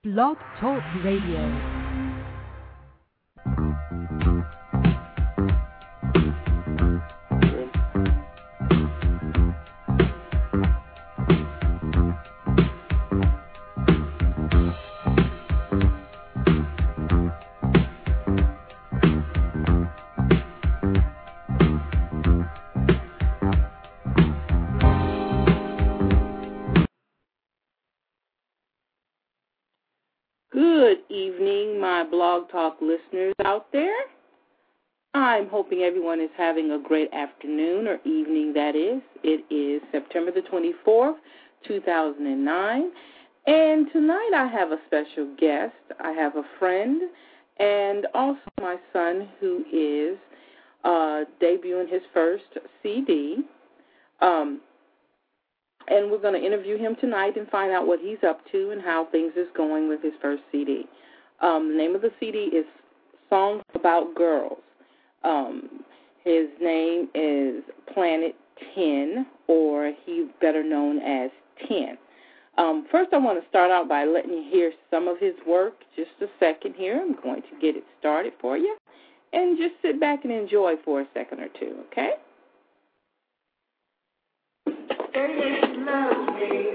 Blog Talk Radio. Good evening, my Blog Talk listeners out there. I'm hoping everyone is having a great afternoon or evening, that is. It is September the 24th, 2009, and tonight I have a special guest. I have a friend and also my son who is debuting his first CD. And we're going to interview him tonight and find out what he's up to and how things is going with his first CD. The name of the CD is Songs About Girls. His name is Planet 10, or he's better known as 10. First, I want to start out by letting you hear some of his work. Just a second here. I'm going to get it started for you. And just sit back and enjoy for a second or two, okay? Love me.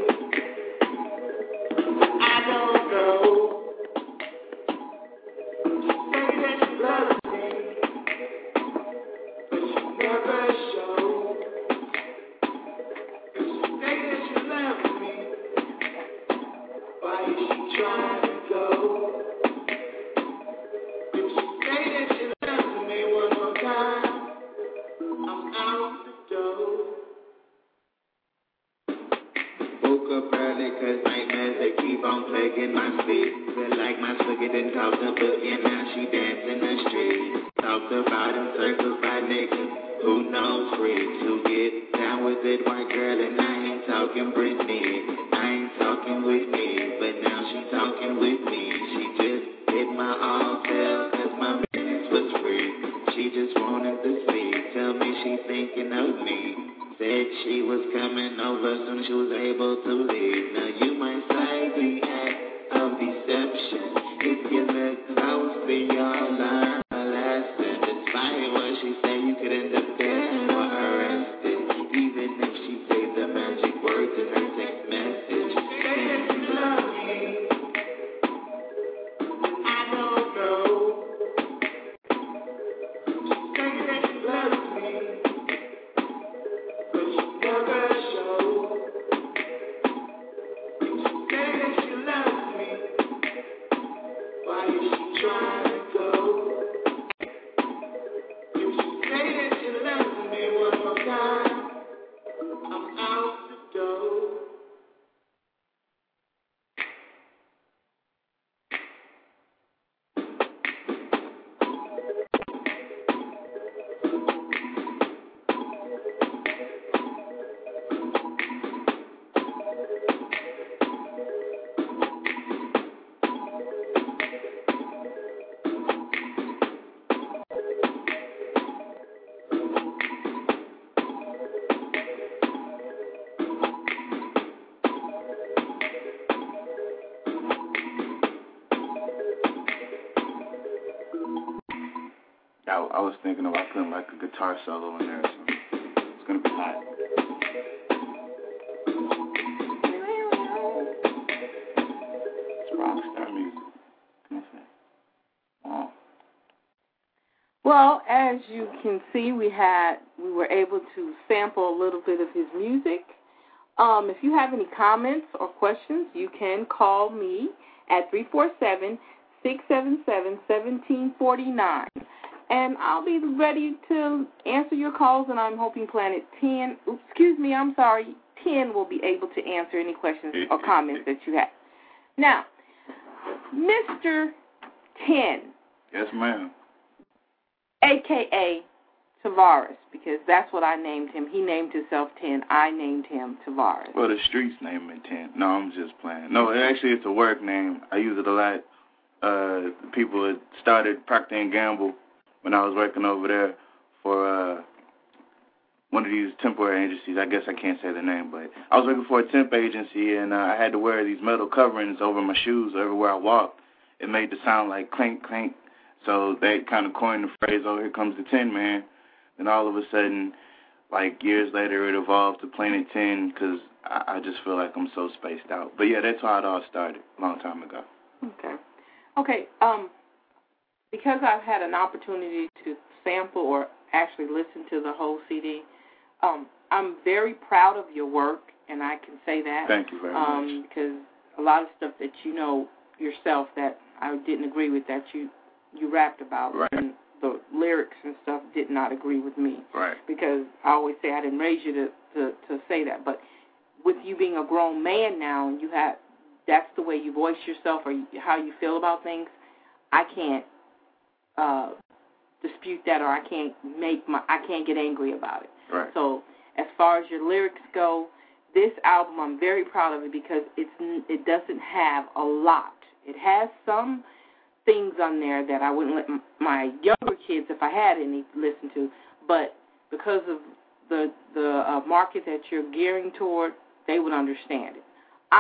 I don't know. Say that you love me, but you never show. If you say that you love me, why is she trying to go? If you say that you love me one more time, I'm out the door. Woke up early cause nightmares, they keep on plaguing my sleep. Feel like my sugar done caught the boogie and now she dance in the street. Talked about in circles by niggas, who knows freaks who get down with it, white girl, and I ain't talking Britney. I ain't talking with me, but now she talking with me. She just hit my all tail cause my minutes was free. She just wanted to see, tell me she thinking of me. Said she was coming over soon as she was able to leave. Now you might say the act of deception. If you look close, then you'll learn a lesson. Despite what she said, you could end up dead or arrested. Even if she said the magic words in her text message. Say that you love me. I don't know. Say that you love me. Never show. If you say that you love me, why is she trying to go? If you say that you love me one more time, I'm out the door. I was thinking about putting like a guitar solo in there, so it's gonna be hot. It's rock star music. Can I say? Wow. Well, as you can see, we were able to sample a little bit of his music. If you have any comments or questions, you can call me at 347-677-1749. And I'll be ready to answer your calls, and I'm hoping Planet 10, 10 will be able to answer any questions or comments that you have. Now, Mr. 10. Yes, ma'am. A.K.A. Tavares, because that's what I named him. He named himself 10. I named him Tavares. Well, the streets named me 10. No, I'm just playing. No, actually, it's a work name. I use it a lot. People had started Procter & Gamble when I was working over there for one of these temporary agencies. I guess I can't say the name, but I was working for a temp agency, and I had to wear these metal coverings over my shoes everywhere I walked. It made the sound like clink, clink. So they kind of coined the phrase, "Oh, here comes the Tin Man." And all of a sudden, like years later, it evolved to Planet 10 because I just feel like I'm so spaced out. But yeah, that's how it all started a long time ago. Okay. Because I've had an opportunity to sample or actually listen to the whole CD, I'm very proud of your work, and I can say that. Thank you very much. Because a lot of stuff that you know yourself that I didn't agree with that you rapped about, right. And the lyrics and stuff did not agree with me. Right. Because I always say I didn't raise you to say that, but with you being a grown man now, and that's the way you voice yourself or how you feel about things. I can't dispute that, or I can't get angry about it. Right. So as far as your lyrics go, this album, I'm very proud of it because it doesn't have a lot. It has some things on there that I wouldn't let my younger kids, if I had any, listen to, but because of the market that you're gearing toward, they would understand it.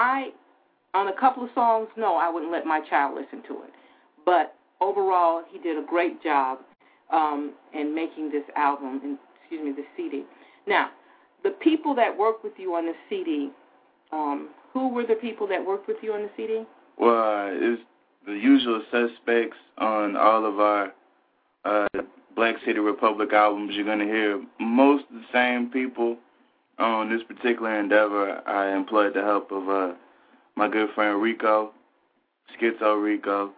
On a couple of songs, no, I wouldn't let my child listen to it. But overall, he did a great job in making this album, this CD. Now, the people that worked with you on the CD, who were the people that worked with you on the CD? Well, it's the usual suspects on all of our Black City Republic albums. You're going to hear most of the same people. On this particular endeavor, I employed the help of my good friend Rico, Schizo Rico.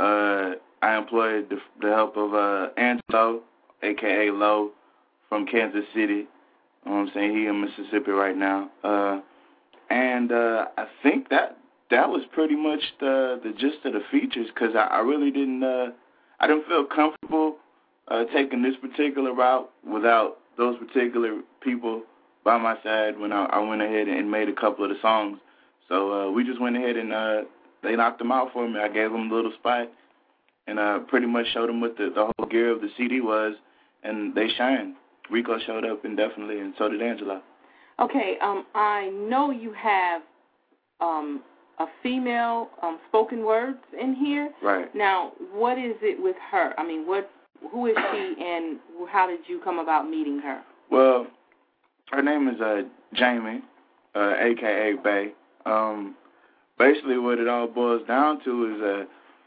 I employed the help of Angelo, a.k.a. Low, from Kansas City. You know what I'm saying? He in Mississippi right now. And I think that was pretty much the gist of the features, because I really didn't feel comfortable taking this particular route without those particular people by my side when I went ahead and made a couple of the songs. So we just went ahead and they knocked them out for me. I gave them a little spot and pretty much showed them what the whole gear of the CD was, and they shined. Rico showed up indefinitely, and so did Angela. Okay, I know you have a female spoken words in here. Right. Now, what is it with her? I mean, who is she, and how did you come about meeting her? Well, her name is Jamie, a.k.a. Bay. Basically, what it all boils down to is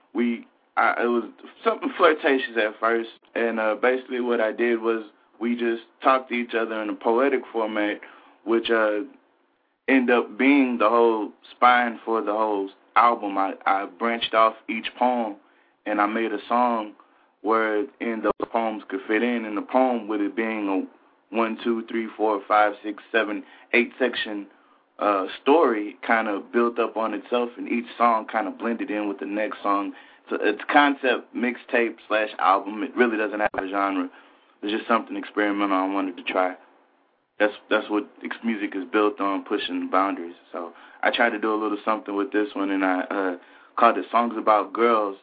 it was something flirtatious at first, and basically what I did was we just talked to each other in a poetic format, which ended up being the whole spine for the whole album. I branched off each poem, and I made a song where in those poems could fit in. And the poem, with it being a 1, 2, 3, 4, 5, 6, 7, 8 section story, kind of built up on itself, and each song kind of blended in with the next song. So it's a concept mixtape / album. It really doesn't have a genre. It's just something experimental I wanted to try. That's what music is built on, pushing boundaries. So I tried to do a little something with this one, and I called it Songs About Girls,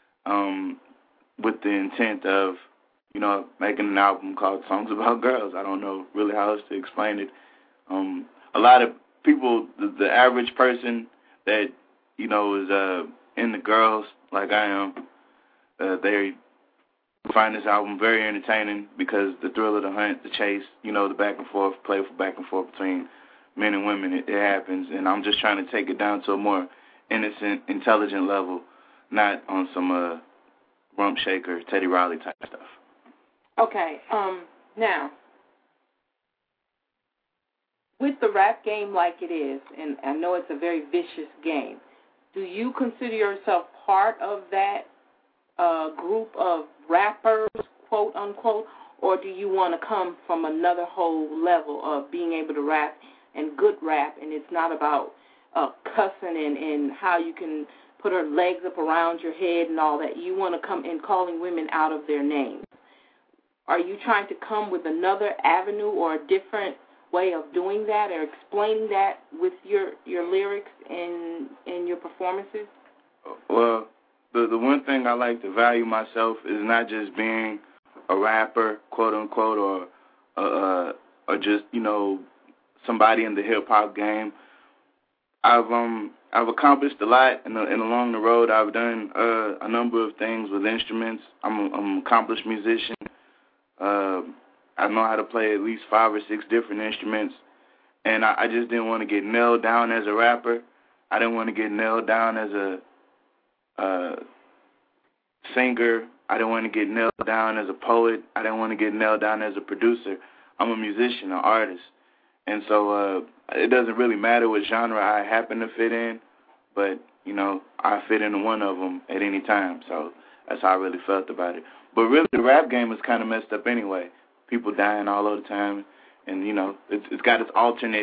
with the intent of, making an album called Songs About Girls. I don't know really how else to explain it. A lot of people, the average person that, is into girls like I am, they find this album very entertaining because the thrill of the hunt, the chase, the back and forth, playful back and forth between men and women, it happens. And I'm just trying to take it down to a more innocent, intelligent level, not on some rump shaker, Teddy Riley type stuff. Okay, now, with the rap game like it is, and I know it's a very vicious game, do you consider yourself part of that group of rappers, quote unquote, or do you want to come from another whole level of being able to rap and good rap, and it's not about cussing and how you can put her legs up around your head and all that? You want to come in calling women out of their names. Are you trying to come with another avenue or a different way of doing that or explaining that with your lyrics and your performances? Well, the one thing I like to value myself is not just being a rapper, quote unquote, or or just, you know, somebody in the hip-hop game. I've accomplished a lot, and along the road I've done a number of things with instruments. I'm an accomplished musician. I know how to play at least 5 or 6 different instruments, and I just didn't want to get nailed down as a rapper. I didn't want to get nailed down as a singer. I didn't want to get nailed down as a poet. I didn't want to get nailed down as a producer. I'm a musician, an artist. And so it doesn't really matter what genre I happen to fit in, but, you know, I fit into one of them at any time. So that's how I really felt about it. But really, the rap game is kind of messed up anyway. People dying all over the time. And, you know, it's got its alternate,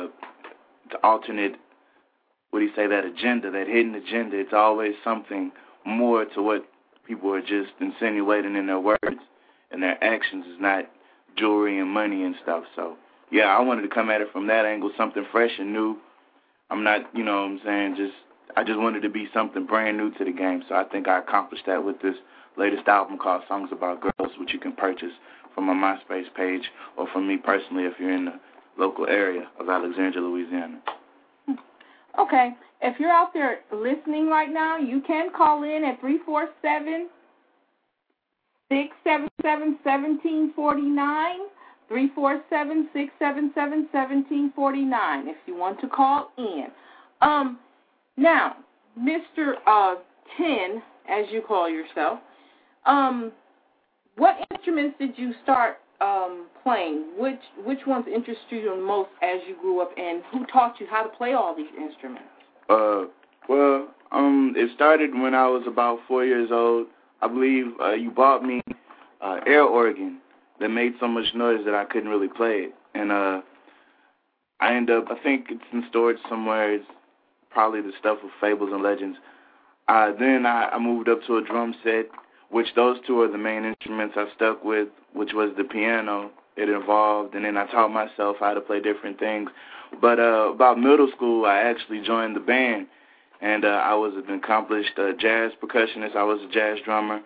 what do you say, that agenda, that hidden agenda. It's always something more to what people are just insinuating in their words and their actions. Is not jewelry and money and stuff. So, yeah, I wanted to come at it from that angle, something fresh and new. I'm not, you know what I'm saying, I just wanted to be something brand new to the game. So I think I accomplished that with this latest album called Songs About Girls, which you can purchase from my MySpace page or from me personally if you're in the local area of Alexandria, Louisiana. Okay. If you're out there listening right now, you can call in at 347-677-1749, 347-677-1749 if you want to call in. Now, Mr. 10, as you call yourself, what instruments did you start playing? Which ones interested you the most as you grew up, and who taught you how to play all these instruments? It started when I was about 4 years old. I believe you bought me air organ that made so much noise that I couldn't really play it. And I think it's in storage somewhere. It's probably the stuff of Fables and Legends. Then I moved up to a drum set, which those two are the main instruments I stuck with, which was the piano. It evolved, and then I taught myself how to play different things. But about middle school, I actually joined the band, and I was an accomplished jazz percussionist. I was a jazz drummer.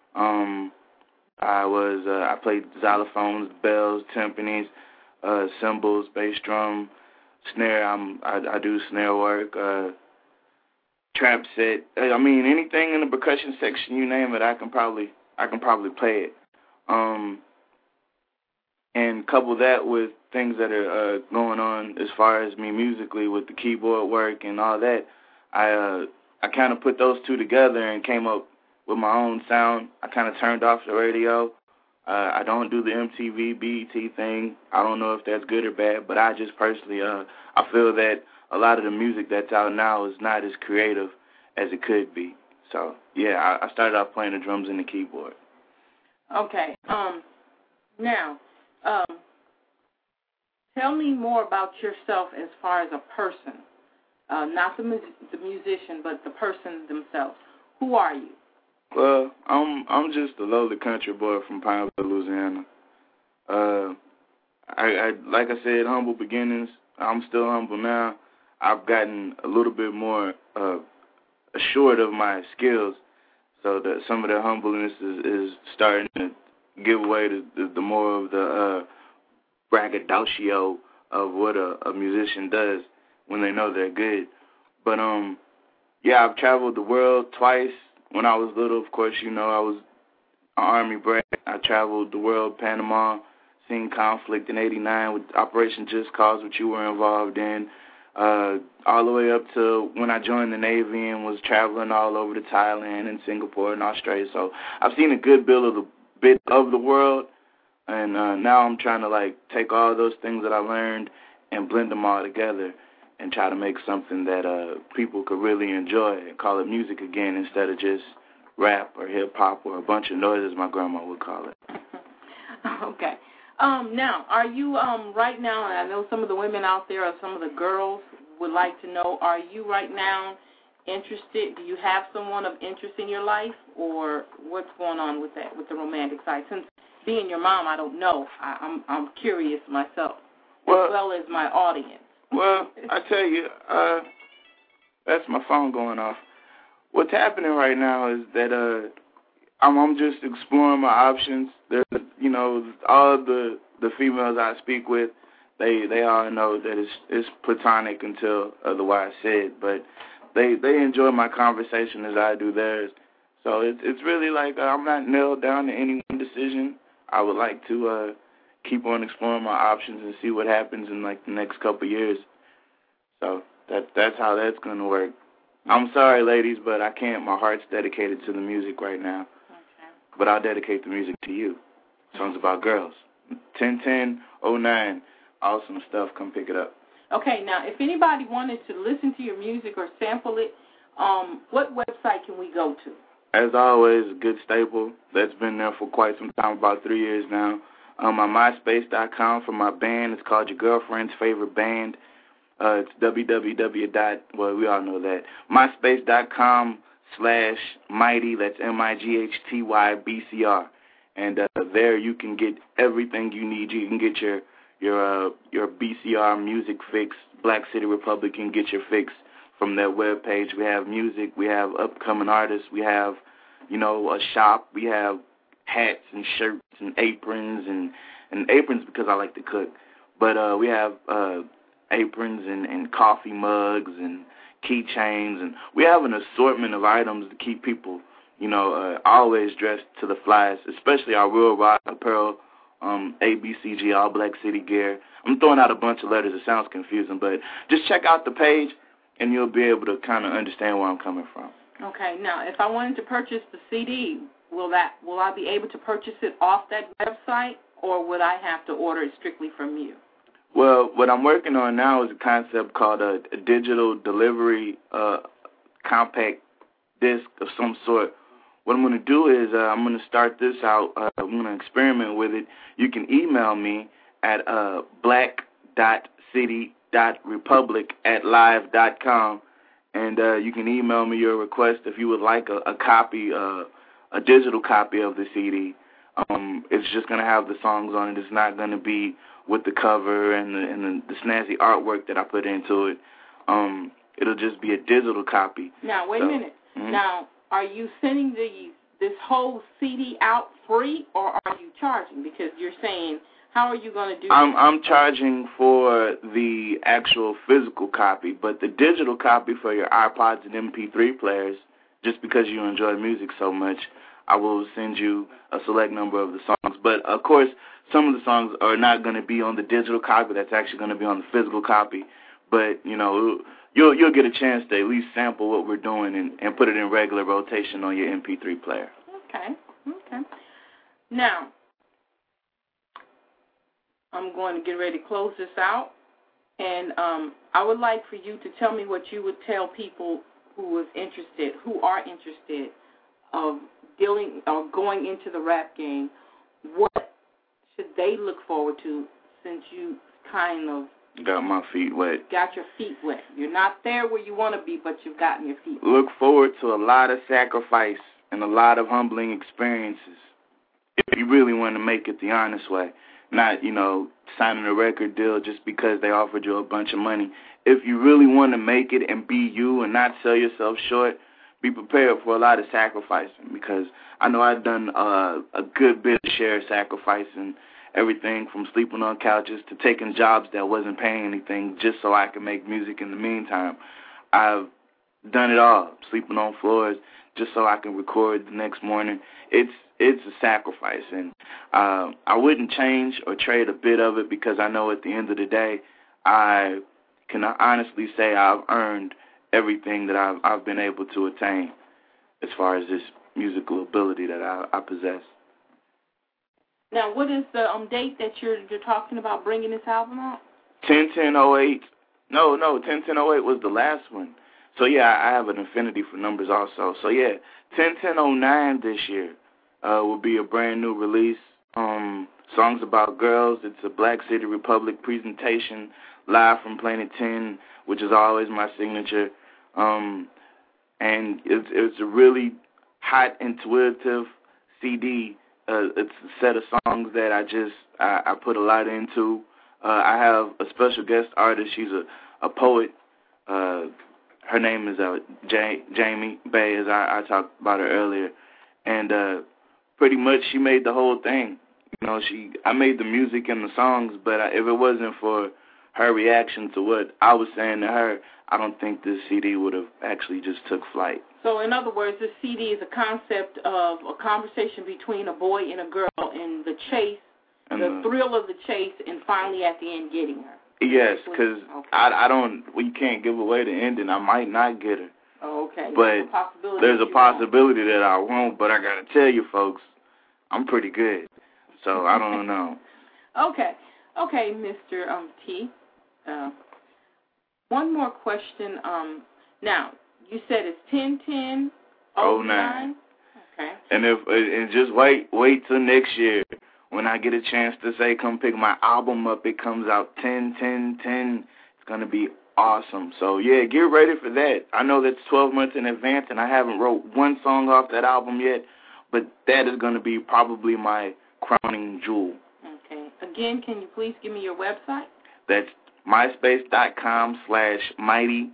I played xylophones, bells, timpanis, cymbals, bass drum, snare. I do snare work, trap set. I mean, anything in the percussion section, you name it, I can probably play it. And couple that with things that are going on as far as me musically with the keyboard work and all that, I kind of put those two together and came up with my own sound. I kind of turned off the radio. I don't do the MTV, BET thing. I don't know if that's good or bad, but I just personally, I feel that a lot of the music that's out now is not as creative as it could be. So, yeah, I started off playing the drums and the keyboard. Okay. Now, tell me more about yourself as far as a person, not the musician, but the person themselves. Who are you? Well, I'm just a lowly country boy from Pineville, Louisiana. I like I said, humble beginnings. I'm still humble now. I've gotten a little bit more assured of my skills, so that some of the humbleness is starting to give way to the more of the braggadocio of what a musician does when they know they're good. But yeah, I've traveled the world twice. When I was little, of course, you know, I was an Army brat. I traveled the world, Panama, seen conflict in '89 with Operation Just Cause, which you were involved in, all the way up to when I joined the Navy and was traveling all over to Thailand and Singapore and Australia. So I've seen a good bit of the world, and now I'm trying to, like, take all those things that I learned and blend them all together and try to make something that people could really enjoy and call it music again instead of just rap or hip-hop or a bunch of noise, as my grandma would call it. Okay. Now, are you right now, and I know some of the women out there or some of the girls would like to know, are you right now interested? Do you have someone of interest in your life, or what's going on with that, with the romantic side? Since being your mom, I don't know. I'm curious myself, as well as my audience. Well, I tell you, that's my phone going off. What's happening right now is that I'm just exploring my options. There's, you know, all the the females I speak with, they all know that it's platonic until otherwise said, but they enjoy my conversation as I do theirs. So it's really like I'm not nailed down to any one decision. I would like to keep on exploring my options and see what happens in like the next couple of years. So that's how that's going to work. I'm sorry, ladies, but I can't. My heart's dedicated to the music right now. Okay. But I'll dedicate the music to you. Songs about girls. 101009. Awesome stuff. Come pick it up. Okay, now, if anybody wanted to listen to your music or sample it, what website can we go to? As always, a good staple that's been there for quite some time, about 3 years now. On my MySpace.com for my band. It's called Your Girlfriend's Favorite Band. It's www. Well, we all know that. MySpace.com/Mighty. That's MIGHTYBCR. And there you can get everything you need. You can get your BCR music fix. Black City Republic can get your fix from their webpage. We have music. We have upcoming artists. We have, a shop. We have hats and shirts and aprons and aprons because I like to cook. But we have aprons and coffee mugs and keychains, and we have an assortment of items to keep people, always dressed to the flies, especially our Real Rock Apparel, ABCG, All Black City Gear. I'm throwing out a bunch of letters. It sounds confusing, but just check out the page, and you'll be able to kind of understand where I'm coming from. Okay. Now, if I wanted to purchase the CD, will I be able to purchase it off that website, or would I have to order it strictly from you? Well, what I'm working on now is a concept called a digital delivery compact disc of some sort. What I'm going to do is I'm going to start this out. I'm going to experiment with it. You can email me at black.city.republic@live.com, and you can email me your request if you would like a copy, a digital copy of the CD. It's just going to have the songs on it. It's not going to be with the cover and the snazzy artwork that I put into it. It'll just be a digital copy. Now, wait a minute. Mm-hmm. Now, are you sending this whole CD out free, or are you charging? Because you're saying, how are you going to do that? I'm charging for the actual physical copy, but the digital copy for your iPods and MP3 players, just because you enjoy music so much, I will send you a select number of the songs. But, of course, some of the songs are not going to be on the digital copy. That's actually going to be on the physical copy. But, you'll get a chance to at least sample what we're doing and put it in regular rotation on your MP3 player. Okay. Now, I'm going to get ready to close this out. And I would like for you to tell me what you would tell people who are interested of dealing or going into the rap game. What should they look forward to, since you kind of got my feet wet? Got your feet wet. You're not there where you want to be, but you've gotten your feet wet. Look forward to a lot of sacrifice and a lot of humbling experiences if you really want to make it the honest way. Not, signing a record deal just because they offered you a bunch of money. If you really want to make it and be you and not sell yourself short, be prepared for a lot of sacrificing, because I know I've done a good bit of share sacrificing, everything from sleeping on couches to taking jobs that wasn't paying anything just so I could make music in the meantime. I've done it all, sleeping on floors just so I can record the next morning. It's a sacrifice, and I wouldn't change or trade a bit of it, because I know at the end of the day, I can honestly say I've earned everything that I've been able to attain as far as this musical ability that I possess. Now, what is the date that you're talking about bringing this album out? 10-10-08. No, 10-10-08 was the last one. So, yeah, I have an affinity for numbers also. So, yeah, 10-10-09 this year will be a brand new release. Songs about girls. It's a Black City Republic presentation live from Planet 10, which is always my signature. And it's a really hot, intuitive CD. It's a set of songs that I put a lot into. I have a special guest artist. She's a poet. Her name is Jamie Bay, as I talked about her earlier. And pretty much she made the whole thing. You know, I made the music and the songs, but if it wasn't for her reaction to what I was saying to her, I don't think this CD would have actually just took flight. So, in other words, this CD is a concept of a conversation between a boy and a girl and the chase, and the thrill of the chase, and finally at the end getting her. Yes, because we can't give away the ending. I might not get her. Oh, okay. But there's a possibility that I won't, but I got to tell you folks, I'm pretty good. So I don't know. Okay, Mr. T. One more question. Now, you said it's 10/10/09. Okay. And just wait till next year when I get a chance to say come pick my album up. It comes out 10/10/10. It's gonna be awesome. So yeah, get ready for that. I know that's 12 months in advance, and I haven't wrote one song off that album yet, but that is gonna be probably my crowning jewel. Okay. Again, can you please give me your website? That's myspace.com/mighty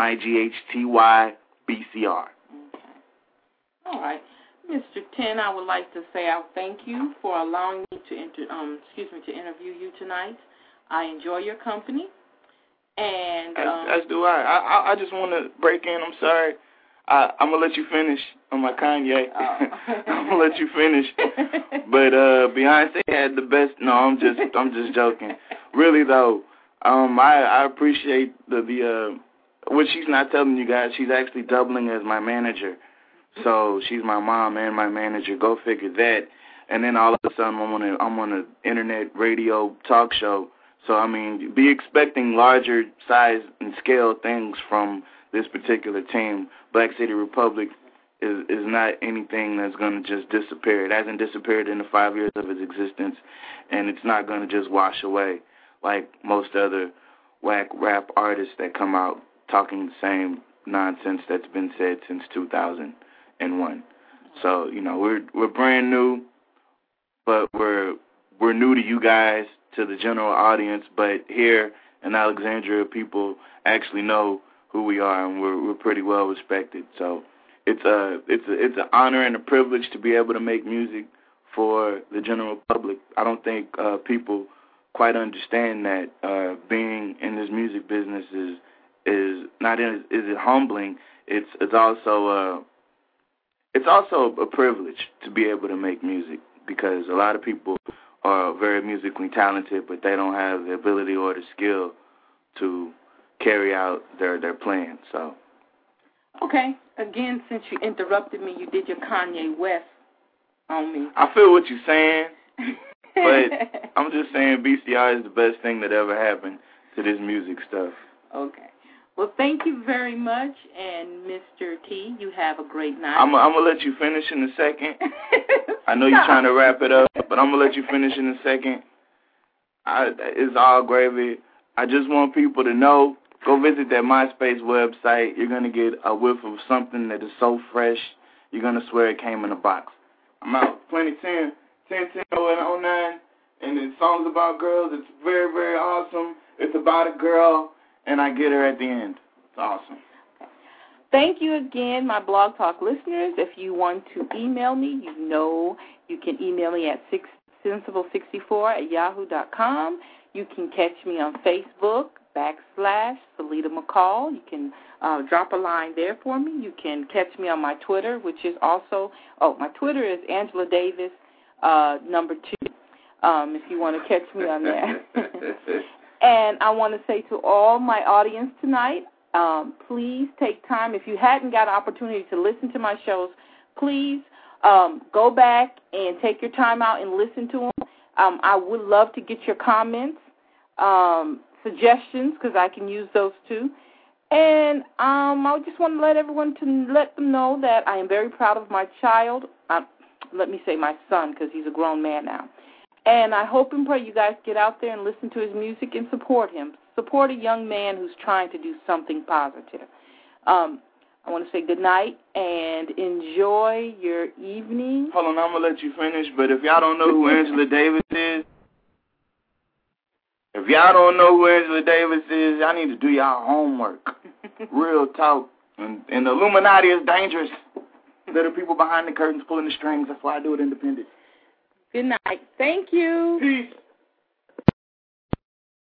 MIGHTY BCR. Okay. All right. Mr. 10, I would like to say I thank you for allowing me to interview you tonight. I enjoy your company. And as do I. I just want to break in. I'm sorry. I'm going to let you finish on my Kanye. I'm going to let you finish. But Beyonce had the best. No, I'm just joking. Really, though, I appreciate the what she's not telling you guys. She's actually doubling as my manager. So she's my mom and my manager. Go figure that. And then all of a sudden I'm on an internet radio talk show. So, I mean, be expecting larger size and scale things from this particular team. Black City Republic is not anything that's going to just disappear. It hasn't disappeared in the 5 years of its existence, and it's not going to just wash away like most other whack rap artists that come out talking the same nonsense that's been said since 2001. So, you know, we're brand new, but we're new to you guys, to the general audience, but here in Alexandria, people actually know who we are, and we're pretty well respected. So it's an honor and a privilege to be able to make music for the general public. I don't think people quite understand that being in this music business is it humbling. It's also a privilege to be able to make music, because a lot of people are very musically talented, but they don't have the ability or the skill to carry out their plans. So, okay. Again, since you interrupted me, you did your Kanye West on me. I feel what you're saying, but I'm just saying BCR is the best thing that ever happened to this music stuff. Okay. Well, thank you very much, and Mr. T, you have a great night. I'm going to let you finish in a second. I know you're trying to wrap it up, but I'm going to let you finish in a second. It's all gravy. I just want people to know, go visit that MySpace website. You're going to get a whiff of something that is so fresh, you're going to swear it came in a box. I'm out. Plenty 10/10/09, and it's songs about girls. It's very, very awesome. It's about a girl, and I get her at the end. It's awesome. Thank you again, my Blog Talk listeners. If you want to email me, you can email me at sensible64@yahoo.com. You can catch me on Facebook, /Salida McCall. You can drop a line there for me. You can catch me on my Twitter, which is also, my Twitter is Angela Davis, #2, if you want to catch me on there. And I want to say to all my audience tonight, please take time. If you hadn't got an opportunity to listen to my shows, please go back and take your time out and listen to them. I would love to get your comments, suggestions, because I can use those too. And I just want to let them know that I am very proud of my child. Let me say my son, because he's a grown man now. And I hope and pray you guys get out there and listen to his music and support him. Support a young man who's trying to do something positive. I want to say good night and enjoy your evening. Hold on, I'm going to let you finish, but if y'all don't know who Angela Davis is, y'all need to do y'all homework. Real talk. And the Illuminati is dangerous. There are people behind the curtains pulling the strings. That's why I do it independent. Good night. Thank you. Peace.